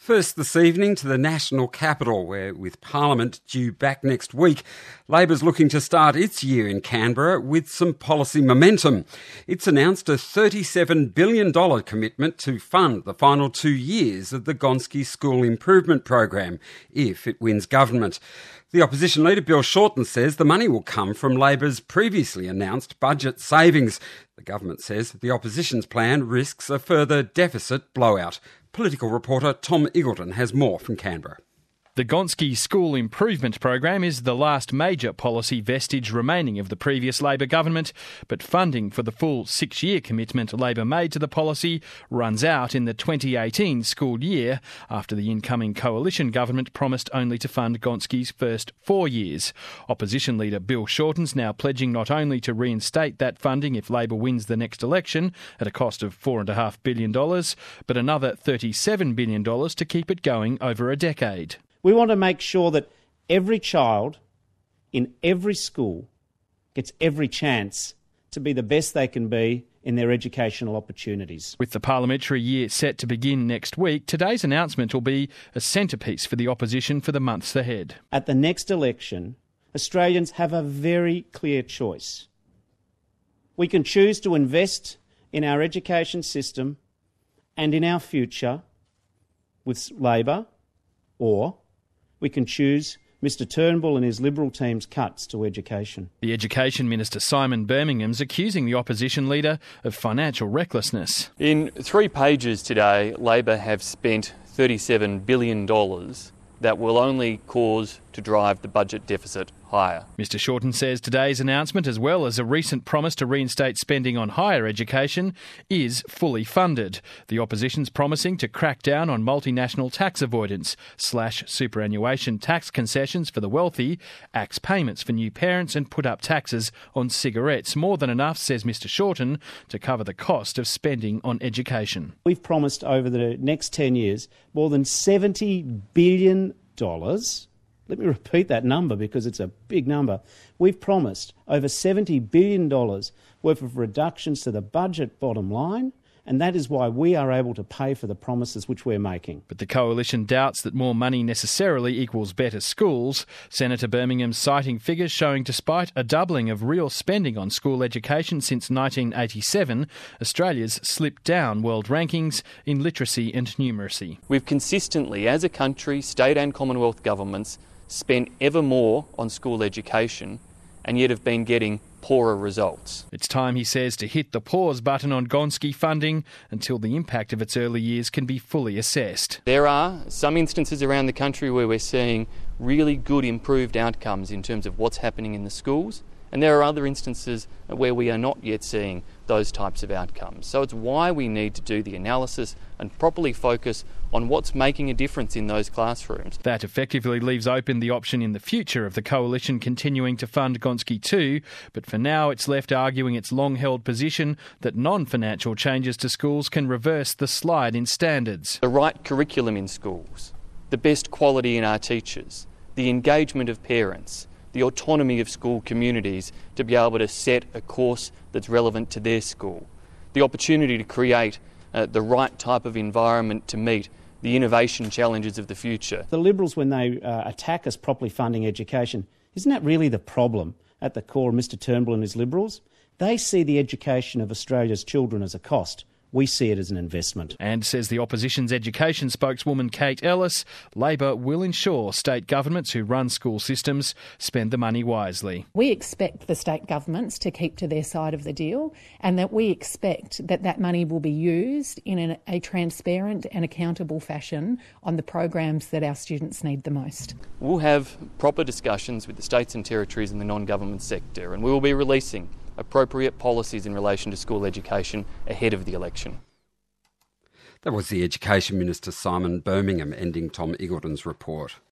First this evening to the national capital, where with Parliament due back next week, Labor's looking to start its year in Canberra with some policy momentum. It's announced a $37 billion commitment to fund the final 2 years of the Gonski School Improvement Program, if it wins government. The opposition leader Bill Shorten says the money will come from Labor's previously announced budget savings. The government says the opposition's plan risks a further deficit blowout. Political reporter Tom Eagleton has more from Canberra. The Gonski School Improvement Program is the last major policy vestige remaining of the previous Labor government, but funding for the full 6-year commitment Labor made to the policy runs out in the 2018 school year after the incoming coalition government promised only to fund Gonski's first 4 years. Opposition leader Bill Shorten's now pledging not only to reinstate that funding if Labor wins the next election at a cost of $4.5 billion, but another $37 billion to keep it going over a decade. We want to make sure that every child in every school gets every chance to be the best they can be in their educational opportunities. With the parliamentary year set to begin next week, today's announcement will be a centrepiece for the opposition for the months ahead. At the next election, Australians have a very clear choice. We can choose to invest in our education system and in our future with Labor, or we can choose Mr Turnbull and his Liberal team's cuts to education. The Education Minister Simon Birmingham's accusing the opposition leader of financial recklessness. In 3 pages today, Labor have spent $37 billion that will only cause to drive the budget deficit higher. Mr Shorten says today's announcement, as well as a recent promise to reinstate spending on higher education, is fully funded. The opposition's promising to crack down on multinational tax avoidance, slash superannuation tax concessions for the wealthy, axe payments for new parents and put up taxes on cigarettes. More than enough, says Mr Shorten, to cover the cost of spending on education. We've promised over the next 10 years more than $70 billion. Let me repeat that number because it's a big number. We've promised over $70 billion worth of reductions to the budget bottom line, and that is why we are able to pay for the promises which we're making. But the coalition doubts that more money necessarily equals better schools. Senator Birmingham citing figures showing despite a doubling of real spending on school education since 1987, Australia's slipped down world rankings in literacy and numeracy. We've consistently, as a country, state and Commonwealth governments, spent ever more on school education and yet have been getting poorer results. It's time, he says, to hit the pause button on Gonski funding until the impact of its early years can be fully assessed. There are some instances around the country where we're seeing really good improved outcomes in terms of what's happening in the schools, and there are other instances where we are not yet seeing those types of outcomes. So it's why we need to do the analysis and properly focus on what's making a difference in those classrooms. That effectively leaves open the option in the future of the coalition continuing to fund Gonski too, but for now it's left arguing its long-held position that non-financial changes to schools can reverse the slide in standards. The right curriculum in schools, the best quality in our teachers, the engagement of parents, the autonomy of school communities to be able to set a course that's relevant to their school, the opportunity to create the right type of environment to meet the innovation challenges of the future. The Liberals, when they attack us properly funding education, isn't that really the problem at the core of Mr Turnbull and his Liberals? They see the education of Australia's children as a cost. We see it as an investment. And, says the opposition's education spokeswoman Kate Ellis, Labor will ensure state governments who run school systems spend the money wisely. We expect the state governments to keep to their side of the deal, and that we expect that that money will be used in a transparent and accountable fashion on the programs that our students need the most. We'll have proper discussions with the states and territories in the non-government sector, and we will be releasing appropriate policies in relation to school education ahead of the election. That was the Education Minister Simon Birmingham ending Tom Eagleton's report.